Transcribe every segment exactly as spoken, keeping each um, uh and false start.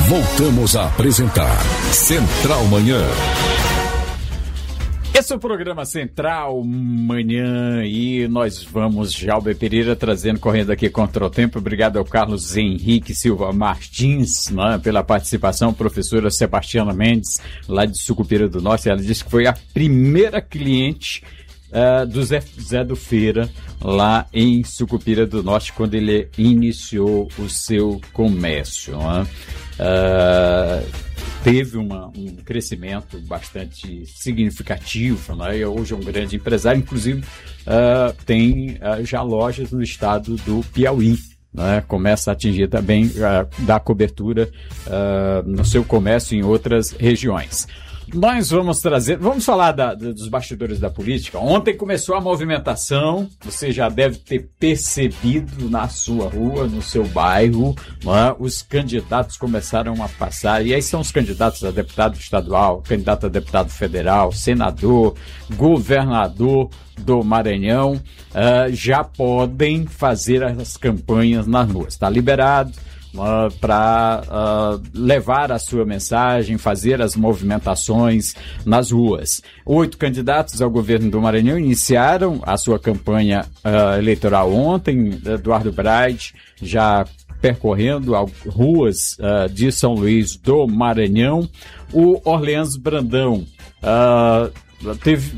Voltamos a apresentar Central Manhã. Esse é o programa Central Manhã e nós vamos, Jalber Pereira, trazendo, correndo aqui contra o tempo. Obrigado ao Carlos Henrique Silva Martins, né, pela participação. Professora Sebastiana Mendes, lá de Sucupira do Norte. Ela disse que foi a primeira cliente uh, do Zé, Zé do Feira, lá em Sucupira do Norte, quando ele iniciou o seu comércio, né? Uh, teve uma, um crescimento bastante significativo, né? Hoje é um grande empresário, inclusive uh, tem uh, já lojas no estado do Piauí, né? Começa a atingir também, uh, dar cobertura uh, no seu comércio em outras regiões. Nós vamos trazer, vamos falar da, dos bastidores da política. Ontem começou a movimentação, você já deve ter percebido na sua rua, no seu bairro, né? Os candidatos começaram a passar, e aí são os candidatos a deputado estadual, candidato a deputado federal, senador, governador do Maranhão, uh, já podem fazer as campanhas nas ruas. Está liberado Uh, para uh, levar a sua mensagem, fazer as movimentações nas ruas. Oito candidatos ao governo do Maranhão iniciaram a sua campanha uh, eleitoral ontem. Eduardo Braide já percorrendo as ruas uh, de São Luís do Maranhão. O Orleans Brandão uh, teve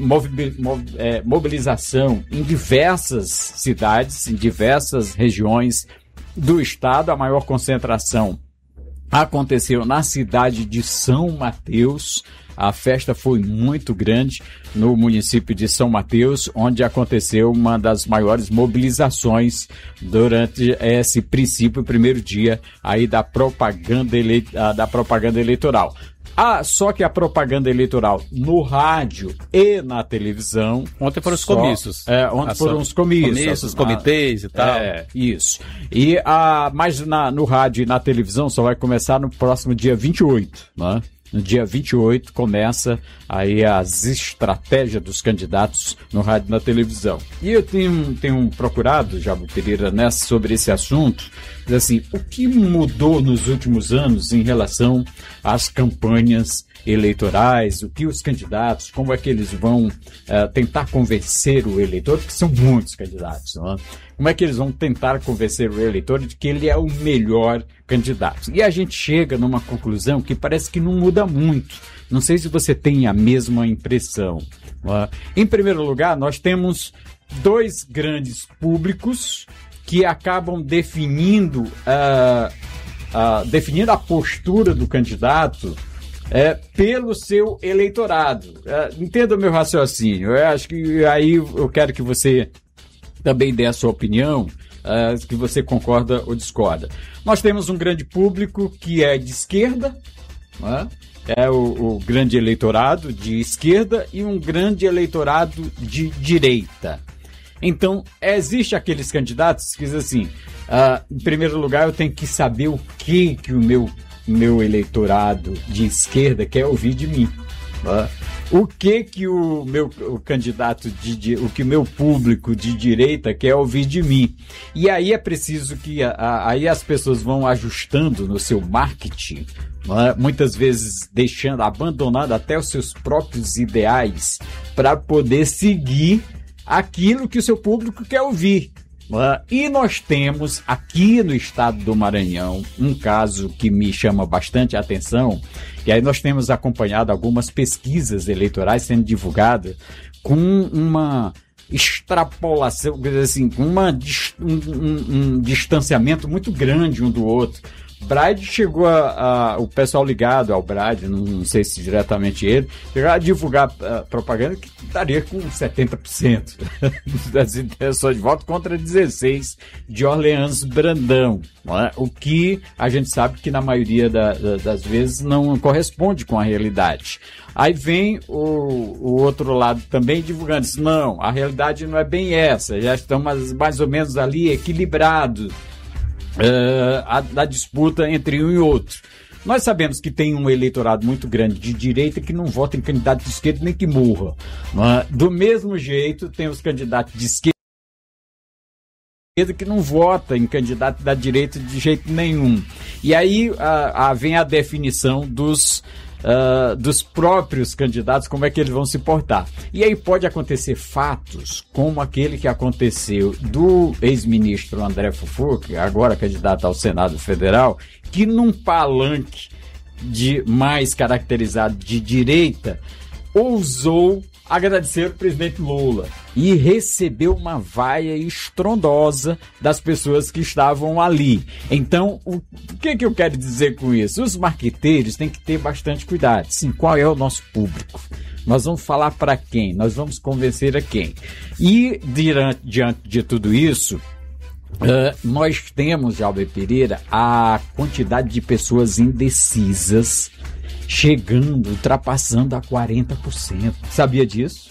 mobilização em diversas cidades, em diversas regiões do estado. A maior concentração aconteceu na cidade de São Mateus. A festa foi muito grande no município de São Mateus, onde aconteceu uma das maiores mobilizações durante esse princípio, primeiro dia aí da propaganda, ele... da propaganda eleitoral. Ah, só que a propaganda eleitoral no rádio e na televisão... Ontem foram os só, comícios. É, ontem Ação, foram os comícios. Comícios, comitês e tal. É, isso. E a, mas na, no rádio e na televisão só vai começar no próximo dia vinte e oito, né? No dia vinte e oito começa aí as estratégias dos candidatos no rádio e na televisão. E eu tenho, tenho procurado, Jalber Pereira, nessa, sobre esse assunto, assim, o que mudou nos últimos anos em relação às campanhas eleitorais, o que os candidatos, como é que eles vão uh, tentar convencer o eleitor, porque são muitos candidatos, não é? Como é que eles vão tentar convencer o eleitor de que ele é o melhor candidato? E a gente chega numa conclusão que parece que não muda muito. Não sei se você tem a mesma impressão. Uh, em primeiro lugar, nós temos dois grandes públicos que acabam definindo, uh, uh, definindo a postura do candidato É, pelo seu eleitorado. É, entenda o meu raciocínio. Eu acho que aí eu quero que você também dê a sua opinião, é, que você concorda ou discorda. Nós temos um grande público que é de esquerda, né? É o, o grande eleitorado de esquerda e um grande eleitorado de direita. Então, existe aqueles candidatos que dizem assim, uh, em primeiro lugar eu tenho que saber o que, que o meu meu eleitorado de esquerda quer ouvir de mim. Né? O que que o meu o candidato, de, de, o que o meu público de direita quer ouvir de mim. E aí é preciso que a, a, aí as pessoas vão ajustando no seu marketing, né? Muitas vezes deixando, abandonando até os seus próprios ideais para poder seguir aquilo que o seu público quer ouvir. Uh, e nós temos aqui no estado do Maranhão um caso que me chama bastante a atenção, e aí nós temos acompanhado algumas pesquisas eleitorais sendo divulgadas com uma extrapolação, assim, com uma, um, um, um distanciamento muito grande um do outro. Braide chegou a, a... O pessoal ligado ao Braide, não, não sei se diretamente ele, chegou a divulgar a propaganda que estaria com setenta por cento das intenções de voto contra dezesseis por cento de Orleans Brandão. Não é? O que a gente sabe que na maioria da, da, das vezes não corresponde com a realidade. Aí vem o, o outro lado também divulgando isso. Não, a realidade não é bem essa, já estão mais, mais ou menos ali equilibrados. Uh, a, da disputa entre um e outro. Nós sabemos que tem um eleitorado muito grande de direita que não vota em candidato de esquerda nem que morra. Uh, do mesmo jeito, tem os candidatos de esquerda que não vota em candidato da direita de jeito nenhum. E aí a, a, vem a definição dos, uh, dos próprios candidatos, como é que eles vão se portar. E aí pode acontecer fatos como aquele que aconteceu do ex-ministro André Fufuca, agora candidato ao Senado Federal, que num palanque de, mais caracterizado de direita, ousou agradecer o presidente Lula e recebeu uma vaia estrondosa das pessoas que estavam ali. Então, o que, que eu quero dizer com isso? Os marqueteiros têm que ter bastante cuidado. Sim, qual é o nosso público? Nós vamos falar para quem? Nós vamos convencer a quem? E, diante, diante de tudo isso, uh, nós temos, Jalber Pereira, a quantidade de pessoas indecisas chegando, ultrapassando a quarenta por cento. Sabia disso?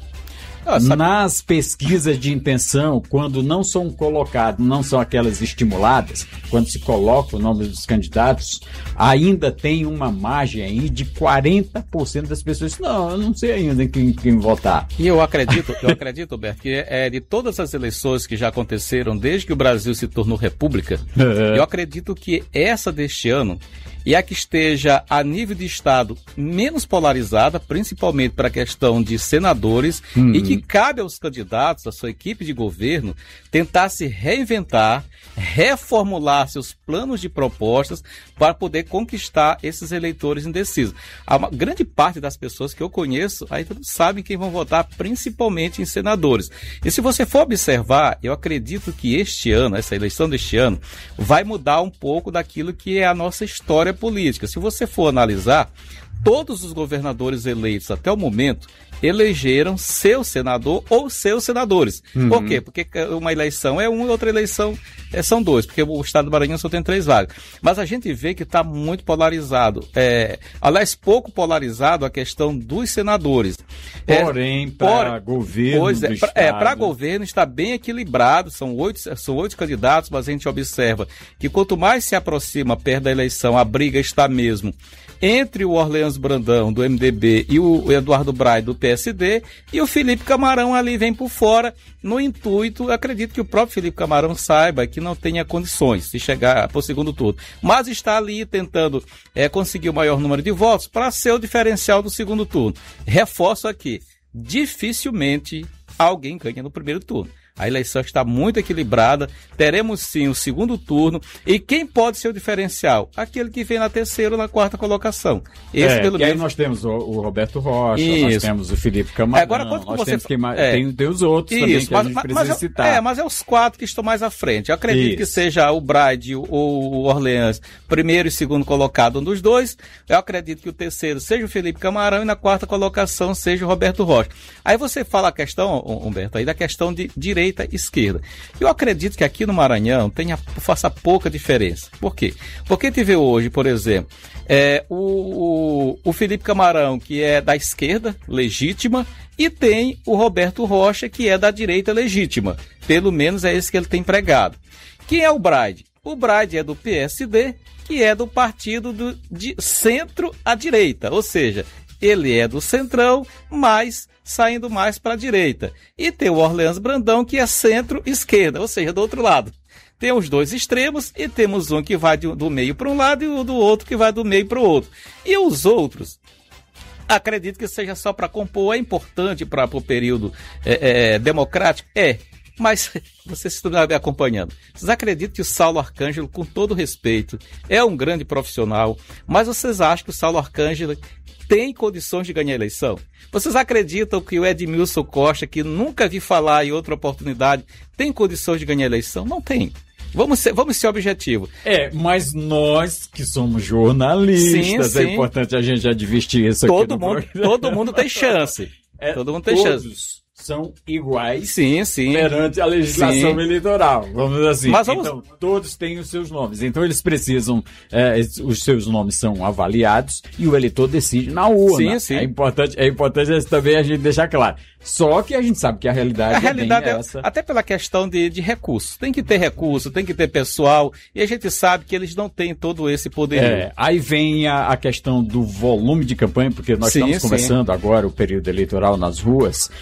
Ah, sabe... Nas pesquisas de intenção, quando não são colocados, não são aquelas estimuladas, quando se coloca o nome dos candidatos, ainda tem uma margem aí de quarenta por cento das pessoas. Não, eu não sei ainda em quem, quem votar. E eu acredito, eu acredito, Alberto, que é de todas as eleições que já aconteceram desde que o Brasil se tornou república, é. eu acredito que essa deste ano e a que esteja a nível de Estado menos polarizada, principalmente para a questão de senadores, uhum. e que cabe aos candidatos, à sua equipe de governo, tentar se reinventar, reformular seus planos de propostas para poder conquistar esses eleitores indecisos. A uma grande parte das pessoas que eu conheço ainda não sabem quem vão votar, principalmente em senadores. E se você for observar, eu acredito que este ano, essa eleição deste ano, vai mudar um pouco daquilo que é a nossa história política. Se você for analisar, todos os governadores eleitos até o momento elegeram seu senador ou seus senadores. Uhum. Por quê? Porque uma eleição é uma e outra eleição é, são dois, porque o estado do Maranhão só tem três vagas. Mas a gente vê que está muito polarizado. É, aliás, pouco polarizado a questão dos senadores. Porém, é, para por, governo pois é, pra, é, para governo está bem equilibrado, são oito, são oito candidatos, mas a gente observa que quanto mais se aproxima perto da eleição, a briga está mesmo entre o Orleans Brandão, do M D B, e o Eduardo Braide, do P S D, e o Felipe Camarão ali vem por fora, no intuito, eu acredito que o próprio Felipe Camarão saiba que não tenha condições de chegar para o segundo turno, mas está ali tentando é, conseguir o maior número de votos para ser o diferencial do segundo turno. Reforço aqui, dificilmente alguém ganha no primeiro turno. A eleição está muito equilibrada, teremos sim o segundo turno, e quem pode ser o diferencial? Aquele que vem na terceira ou na quarta colocação. Esse, é, pelo menos... aí nós temos o, o Roberto Rocha, Isso. nós temos o Felipe Camarão, Agora, quando nós você... temos quem mais... é. tem, tem os outros Isso. também que mas, a gente mas, precisa mas, citar. É, mas é os quatro que estão mais à frente. Eu acredito Isso. que seja o Braide ou o Orleans, primeiro e segundo colocado um dos dois. Eu acredito que o terceiro seja o Felipe Camarão e na quarta colocação seja o Roberto Rocha. Aí você fala a questão, Humberto, aí da questão de direita e esquerda. Eu acredito que aqui no Maranhão tenha, faça pouca diferença. Por quê? Porque a gente vê hoje, por exemplo, é, o, o, o Felipe Camarão, que é da esquerda, legítima, e tem o Roberto Rocha, que é da direita, legítima. Pelo menos é esse que ele tem pregado. Quem é o Braide? O Braide é do P S D, que é do partido do, de centro à direita, ou seja, ele é do centrão, mas saindo mais para a direita. E tem o Orleans Brandão, que é centro-esquerda, ou seja, do outro lado. Tem os dois extremos e temos um que vai do meio para um lado e o do outro que vai do meio para o outro. E os outros, acredito que seja só para compor, é importante para o período é, é, democrático? É. Mas vocês estão me acompanhando. Vocês acreditam que o Saulo Arcângelo, com todo respeito, é um grande profissional, mas vocês acham que o Saulo Arcângelo tem condições de ganhar a eleição? Vocês acreditam que o Edmilson Costa, que nunca vi falar em outra oportunidade, tem condições de ganhar a eleição? Não tem. Vamos ser, vamos ser objetivos. É, mas nós que somos jornalistas, sim, sim. é importante a gente advertir isso todo aqui. Mundo, todo mundo tem chance. É, todo mundo tem todos. chance. São iguais sim, sim. perante a legislação sim. eleitoral, vamos dizer assim. Mas vamos... Então, todos têm os seus nomes. Então, eles precisam, é, os seus nomes são avaliados e o eleitor decide na urna. Sim, sim. É importante, é importante também a gente deixar claro. Só que a gente sabe que a realidade, a realidade é é essa. Até pela questão de, de recursos. Tem que ter recurso, tem que ter pessoal, e a gente sabe que eles não têm todo esse poder. É, aí vem a, a questão do volume de campanha, porque nós sim, estamos sim. começando agora o período eleitoral nas ruas, e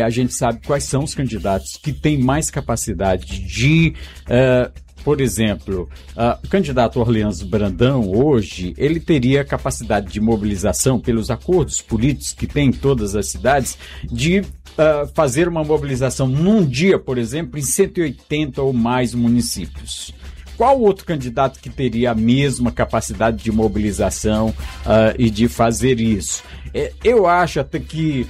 a gente sabe quais são os candidatos que têm mais capacidade de... Uh, Por exemplo, uh, o candidato Orleans Brandão, hoje, ele teria capacidade de mobilização, pelos acordos políticos que tem em todas as cidades, de uh, fazer uma mobilização num dia, por exemplo, em cento e oitenta ou mais municípios. Qual outro candidato que teria a mesma capacidade de mobilização uh, e de fazer isso? É, eu acho até que...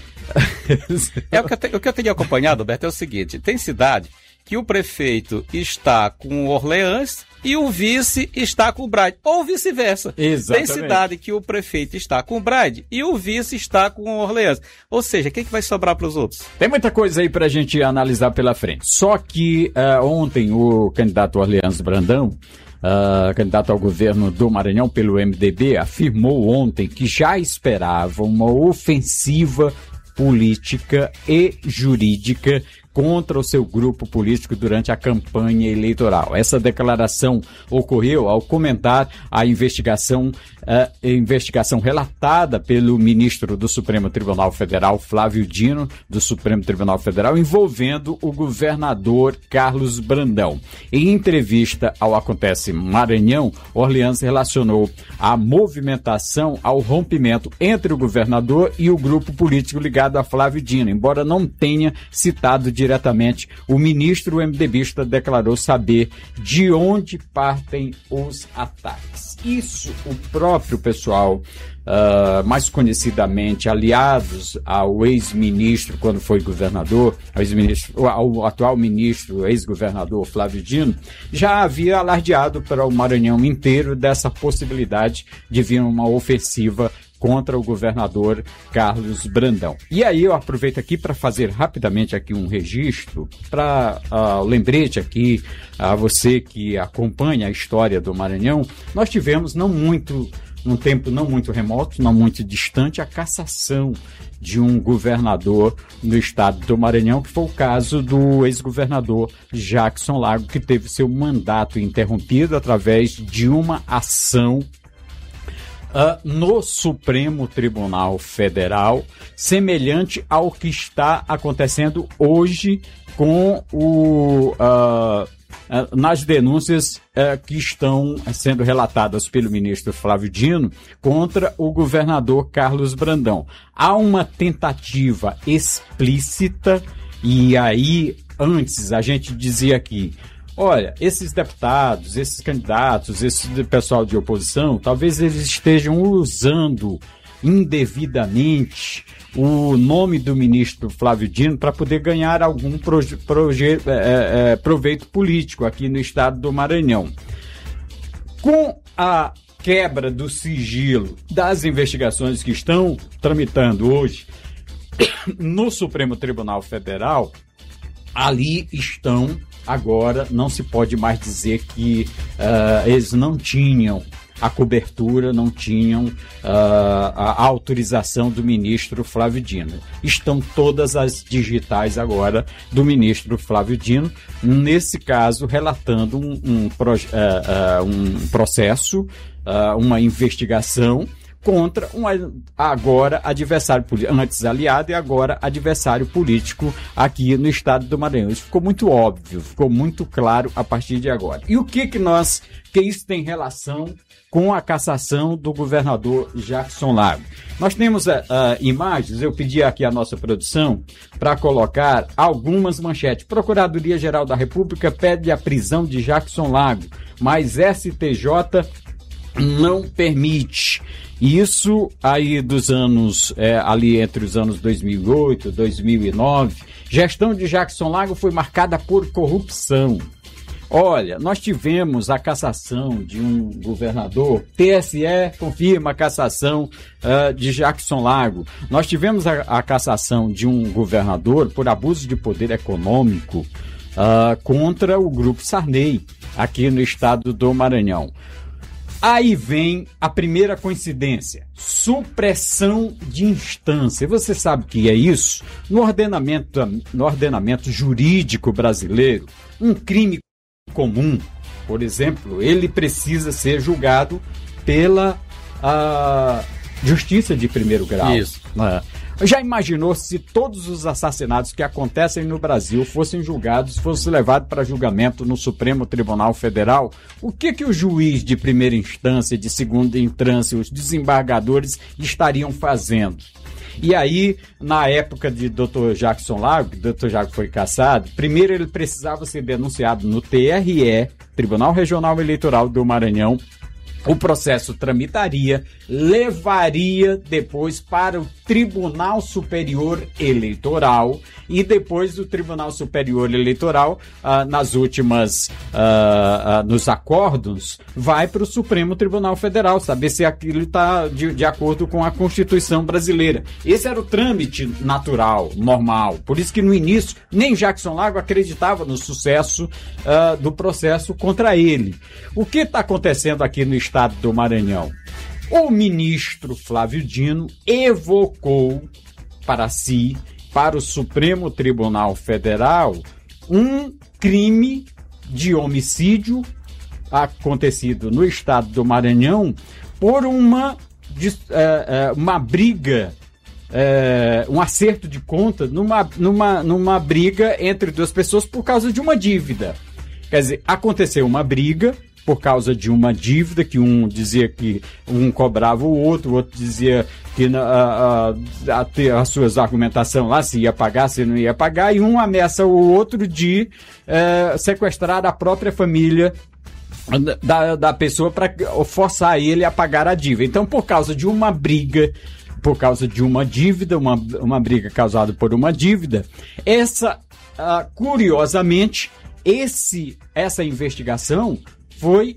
é, o, que eu te, o que eu tenho acompanhado, Beto, é o seguinte, tem cidade que o prefeito está com o Orleans e o vice está com o Braide, ou vice-versa. Exatamente. Tem cidade que o prefeito está com o Braide e o vice está com o Orleans. Ou seja, o que, que vai sobrar para os outros? Tem muita coisa aí para a gente analisar pela frente. Só que uh, ontem o candidato Orleans Brandão, Uh, candidato ao governo do Maranhão pelo M D B, afirmou ontem que já esperava uma ofensiva política e jurídica contra o seu grupo político durante a campanha eleitoral. Essa declaração ocorreu ao comentar a investigação, a investigação relatada pelo ministro do Supremo Tribunal Federal, Flávio Dino, do Supremo Tribunal Federal, envolvendo o governador Carlos Brandão. Em entrevista ao Acontece Maranhão, Orleans relacionou a movimentação ao rompimento entre o governador e o grupo político ligado a Flávio Dino, embora não tenha citado diretamente, o ministro MDBista declarou saber de onde partem os ataques. Isso o próprio pessoal, uh, mais conhecidamente aliados ao ex-ministro quando foi governador, ao, ex-ministro, ao atual ministro, ex-governador Flávio Dino, já havia alardeado para o Maranhão inteiro dessa possibilidade de vir uma ofensiva contra o governador Carlos Brandão. E aí eu aproveito aqui para fazer rapidamente aqui um registro, para uh, lembrete aqui a você que acompanha a história do Maranhão. Nós tivemos não muito, num tempo não muito remoto, não muito distante, a cassação de um governador no estado do Maranhão, que foi o caso do ex-governador Jackson Lago, que teve seu mandato interrompido através de uma ação Uh, no Supremo Tribunal Federal, semelhante ao que está acontecendo hoje com o, uh, uh, nas denúncias uh, que estão sendo relatadas pelo ministro Flávio Dino contra o governador Carlos Brandão. Há uma tentativa explícita, e aí antes a gente dizia aqui, olha, esses deputados, esses candidatos, esse pessoal de oposição, talvez eles estejam usando indevidamente o nome do ministro Flávio Dino para poder ganhar algum proje, proje, é, é, proveito político aqui no estado do Maranhão. Com a quebra do sigilo das investigações que estão tramitando hoje no Supremo Tribunal Federal, ali estão... Agora, não se pode mais dizer que uh, eles não tinham a cobertura, não tinham uh, a autorização do ministro Flávio Dino. Estão todas as digitais agora do ministro Flávio Dino, nesse caso, relatando um, um, proje- uh, uh, um processo, uh, uma investigação contra um agora adversário político, antes aliado e agora adversário político aqui no estado do Maranhão. Isso ficou muito óbvio, ficou muito claro a partir de agora. E o que que nós, que isso tem relação com a cassação do governador Jackson Lago? Nós temos uh, uh, imagens, eu pedi aqui a nossa produção para colocar algumas manchetes. Procuradoria-Geral da República pede a prisão de Jackson Lago, mas S T J não permite. Isso aí dos anos, é, ali entre os anos dois mil e oito, dois mil e nove, gestão de Jackson Lago foi marcada por corrupção. Olha, nós tivemos a cassação de um governador, T S E confirma a cassação uh, de Jackson Lago. Nós tivemos a, a cassação de um governador por abuso de poder econômico uh, contra o Grupo Sarney, aqui no estado do Maranhão. Aí vem a primeira coincidência, supressão de instância. Você sabe o que é isso? No ordenamento, no ordenamento jurídico brasileiro, um crime comum, por exemplo, ele precisa ser julgado pela a, justiça de primeiro grau. Isso. Uh, Já imaginou se todos os assassinatos que acontecem no Brasil fossem julgados, fossem levados para julgamento no Supremo Tribunal Federal? O que que o juiz de primeira instância, de segunda instância, os desembargadores estariam fazendo? E aí, na época de doutor Jackson Lago, que o doutor Jackson foi cassado, primeiro ele precisava ser denunciado no T R E, Tribunal Regional Eleitoral do Maranhão. O processo tramitaria, levaria depois para o Tribunal Superior Eleitoral e depois do Tribunal Superior Eleitoral, ah, nas últimas, ah, ah, nos acordos, vai para o Supremo Tribunal Federal, saber se aquilo está de, de acordo com a Constituição brasileira. Esse era o trâmite natural, normal. Por isso que no início nem Jackson Lago acreditava no sucesso ah, do processo contra ele. O que está acontecendo aqui no estado do Maranhão? O ministro Flávio Dino evocou para si, para o Supremo Tribunal Federal, um crime de homicídio acontecido no estado do Maranhão por uma, uma briga, um acerto de conta numa, numa, numa briga entre duas pessoas por causa de uma dívida. Quer dizer, aconteceu uma briga por causa de uma dívida, que um dizia que um cobrava o outro, o outro dizia que a, a, a, a sua argumentação lá, se ia pagar, se não ia pagar, e um ameaça o outro de é, sequestrar a própria família da, da pessoa para forçar ele a pagar a dívida. Então, por causa de uma briga, por causa de uma dívida, uma, uma briga causada por uma dívida, essa, uh, curiosamente, esse, essa investigação foi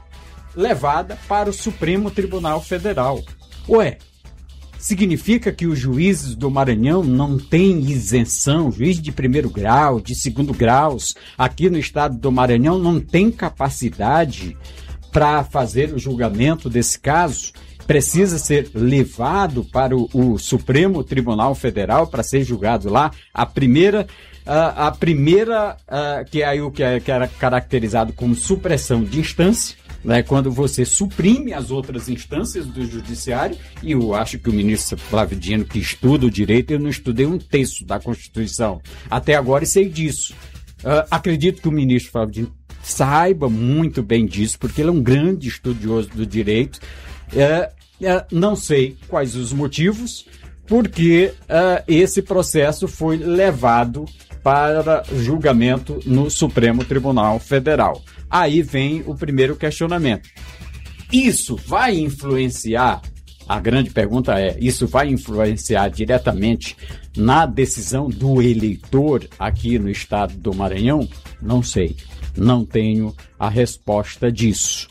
levada para o Supremo Tribunal Federal. Ué, significa que os juízes do Maranhão não têm isenção, juiz de primeiro grau, de segundo grau, aqui no estado do Maranhão não tem capacidade para fazer o julgamento desse caso? Precisa ser levado para o, o Supremo Tribunal Federal para ser julgado lá? A primeira... Uh, a primeira, uh, que é aí o que, é, que era caracterizado como supressão de instância, né, quando você suprime as outras instâncias do judiciário, e eu acho que o ministro Flávio Dino, que estuda o direito, eu não estudei um terço da Constituição até agora e sei disso. Uh, acredito que o ministro Flávio Dino saiba muito bem disso, porque ele é um grande estudioso do direito. Uh, uh, não sei quais os motivos, porque uh, esse processo foi levado para julgamento no Supremo Tribunal Federal. Aí vem o primeiro questionamento. Isso vai influenciar, a grande pergunta é, isso vai influenciar diretamente na decisão do eleitor aqui no estado do Maranhão? Não sei, não tenho a resposta disso.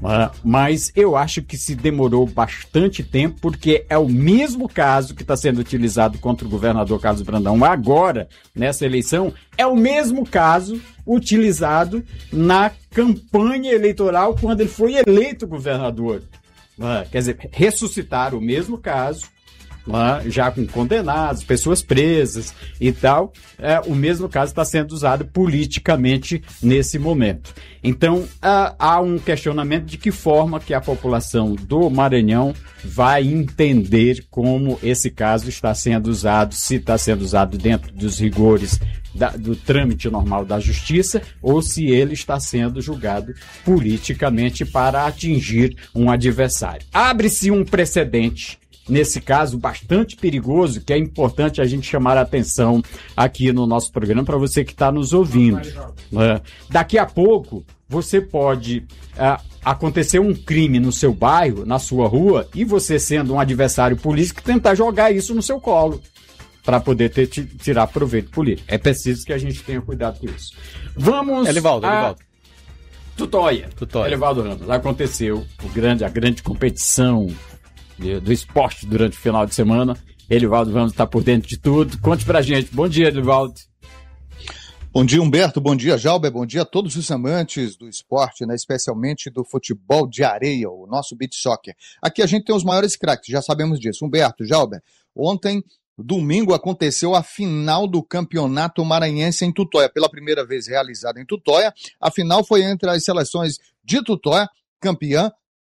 Mas eu acho que se demorou bastante tempo, porque é o mesmo caso que está sendo utilizado contra o governador Carlos Brandão agora, nessa eleição, é o mesmo caso utilizado na campanha eleitoral quando ele foi eleito governador. Quer dizer, ressuscitar o mesmo caso, já com condenados, pessoas presas e tal, é, o mesmo caso está sendo usado politicamente nesse momento. Então, há, há um questionamento de que forma que a população do Maranhão vai entender como esse caso está sendo usado, se está sendo usado dentro dos rigores da, do trâmite normal da justiça, ou se ele está sendo julgado politicamente para atingir um adversário. Abre-se um precedente nesse caso bastante perigoso, que é importante a gente chamar a atenção aqui no nosso programa para você que está nos ouvindo. É, daqui a pouco você pode é, acontecer um crime no seu bairro, na sua rua, e você, sendo um adversário político, tentar jogar isso no seu colo para poder ter, tirar proveito político. É preciso que a gente tenha cuidado com isso. Vamos Elivaldo, a Elivaldo. Tutóia. Tutóia. Elivaldo Ramos. Aconteceu o grande, a grande competição do esporte durante o final de semana. Elivaldo Ramos está por dentro de tudo. Conte pra gente. Bom dia, Elivaldo. Bom dia, Humberto. Bom dia, Jalber. Bom dia a todos os amantes do esporte, né? Especialmente do futebol de areia, o nosso beach soccer. Aqui a gente tem os maiores craques, já sabemos disso. Humberto, Jalber, ontem, domingo, aconteceu a final do Campeonato Maranhense em Tutóia, pela primeira vez realizada em Tutóia. A final foi entre as seleções de Tutóia, campeã,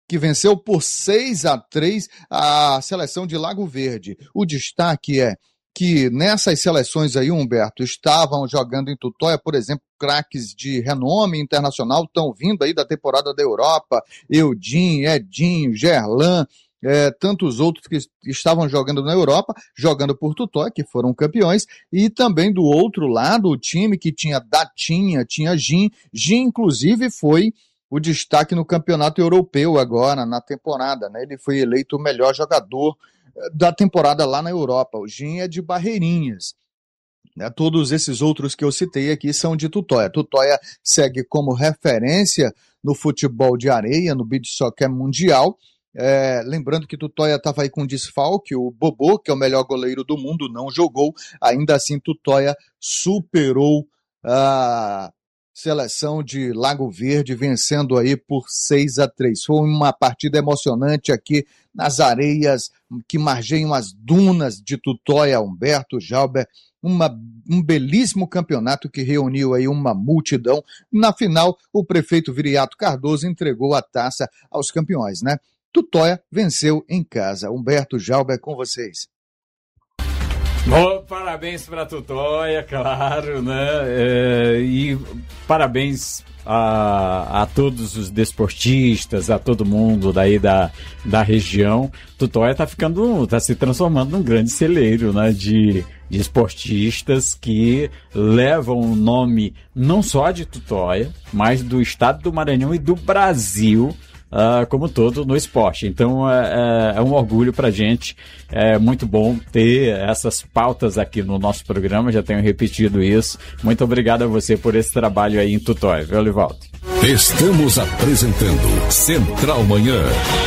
que venceu por seis a três a seleção de Lago Verde. O destaque é que nessas seleções aí, Humberto, estavam jogando em Tutóia, por exemplo, craques de renome internacional, estão vindo aí da temporada da Europa, Eudin, Edinho, Gerlan, é, tantos outros que estavam jogando na Europa, jogando por Tutóia, que foram campeões, e também do outro lado, o time que tinha Datinha, tinha Gin, Gin inclusive foi o destaque no campeonato europeu agora, na temporada, né? Ele foi eleito o melhor jogador da temporada lá na Europa. O Gin é de Barreirinhas. Né? Todos esses outros que eu citei aqui são de Tutóia. Tutóia segue como referência no futebol de areia, no beach soccer mundial. É, lembrando que Tutóia estava aí com desfalque, o Bobô, que é o melhor goleiro do mundo, não jogou. Ainda assim, Tutóia superou a seleção de Lago Verde, vencendo aí por seis a três. Foi uma partida emocionante aqui nas areias que margeiam as dunas de Tutóia, Humberto, Jalber, uma, um belíssimo campeonato que reuniu aí uma multidão. Na final, o prefeito Viriato Cardoso entregou a taça aos campeões, né? Tutóia venceu em casa. Humberto, Jalber, com vocês. Bom, parabéns para Tutóia, claro, né? É, e parabéns a, a todos os desportistas, a todo mundo daí da, da região. Tutóia está ficando, está se transformando num grande celeiro, né? De, de esportistas que levam o nome não só de Tutóia, mas do estado do Maranhão e do Brasil. Uh, como todo no esporte. Então é, é um orgulho pra gente, é muito bom ter essas pautas aqui no nosso programa, já tenho repetido isso. Muito obrigado a você por esse trabalho aí em Tutóia, viu, Olivaldo? Estamos apresentando Central Manhã.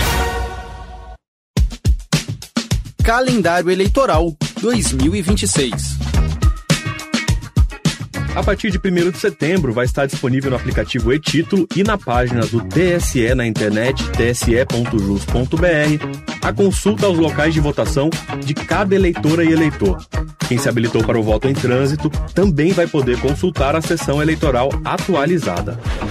Calendário Eleitoral dois mil e vinte e seis. A partir de primeiro de setembro vai estar disponível no aplicativo e-Título e na página do T S E na internet, t s e ponto jus ponto b r, a consulta aos locais de votação de cada eleitora e eleitor. Quem se habilitou para o voto em trânsito também vai poder consultar a sessão eleitoral atualizada.